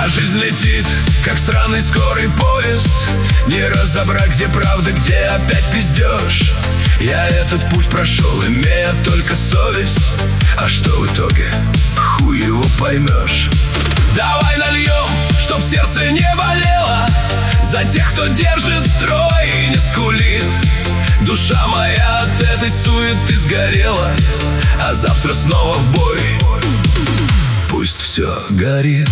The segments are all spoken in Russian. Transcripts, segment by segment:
А жизнь летит, как сраный скорый поезд. Не разобрать, где правда, где опять пиздеж. Я этот путь прошел, имея только совесть. А что в итоге? Хуй его поймешь. Давай нальем, чтоб сердце не болело, за тех, кто держит строй и не скулит. Душа моя от этой суеты сгорела, а завтра снова в бой. Пусть все горит.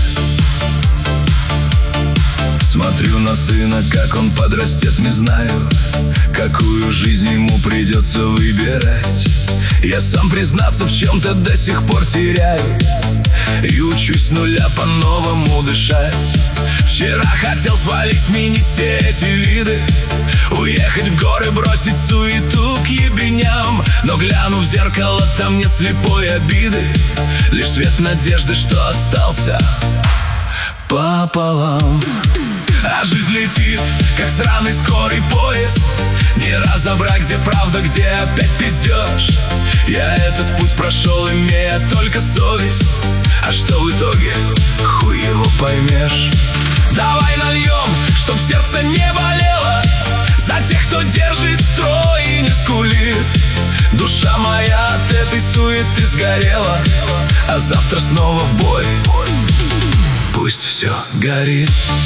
Смотрю на сына, как он подрастет, не знаю, какую жизнь ему придется выбирать. Я сам, признаться, в чем-то до сих пор теряю и учусь с нуля по-новому дышать. Вчера хотел свалить, сменить все эти виды, уехать в горы, бросить суету к ебеням. Но гляну в зеркало, там нет слепой обиды, лишь свет надежды, что остался пополам. А жизнь летит, как сраный скорый поезд. Не разобрать, где правда, где опять пиздеж. Я этот путь прошел, имея только совесть. А что в итоге? Хуй его поймешь. Давай нальем, чтоб сердце не болело, за тех, кто держит строй и не скулит. Душа моя от этой суеты сгорела, а завтра снова в бой. Пусть все горит.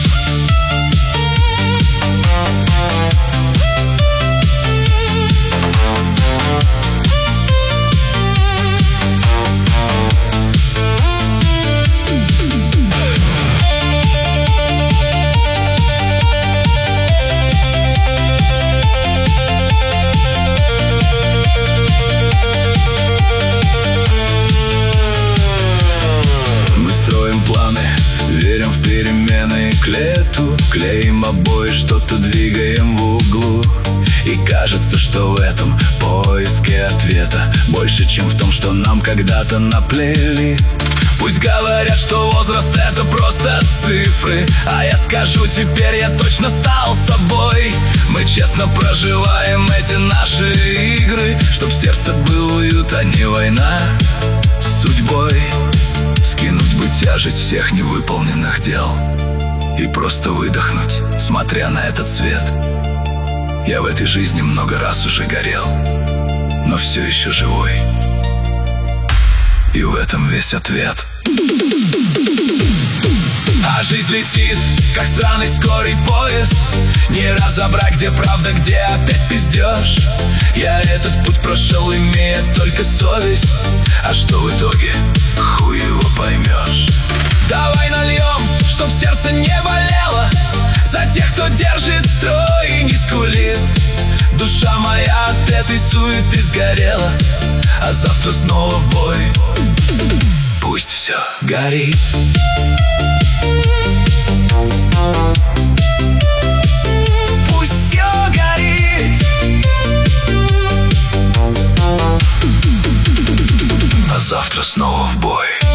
Верим в перемены к лету, клеим обои, что-то двигаем в углу. И кажется, что в этом поиске ответа больше, чем в том, что нам когда-то наплели. Пусть говорят, что возраст — это просто цифры, а я скажу, теперь я точно стал собой. Мы честно проживаем эти наши игры, чтоб в сердце был уют, а не война с судьбой. Скинуть бы тяжесть всех невыполненных дел и просто выдохнуть, смотря на этот свет. Я в этой жизни много раз уже горел, но все еще живой, и в этом весь ответ. А жизнь летит, как сраный скорый поезд. Не разобрать, где правда, где опять пиздеж. Я этот путь прошел, имея только совесть. А что в итоге? Хуй его поймешь. Давай нальем, чтоб сердце не болело, за тех, кто держит строй и не скулит. Душа моя от этой суеты сгорела, а завтра снова в бой. Пусть все горит. Пусть все горит, а завтра снова в бой.